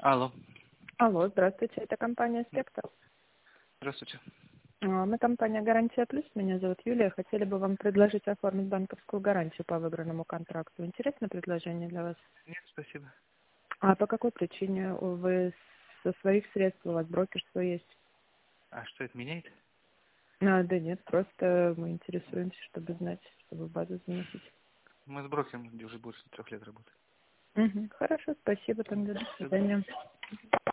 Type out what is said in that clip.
Алло. Алло, здравствуйте, это компания «Спектр». Здравствуйте. Мы компания «Гарантия Плюс», меня зовут Юлия. Хотели бы вам предложить оформить банковскую гарантию по выигранному контракту. Интересное предложение для вас? Нет, спасибо. А по какой причине? Вы со своих средств, у вас брокерство есть? А что это меняет? Да нет, просто мы интересуемся, чтобы знать, чтобы в базу заносить. Мы с брокером уже больше 3 лет работаем. Хорошо, спасибо тогда, до До свидания. свидания.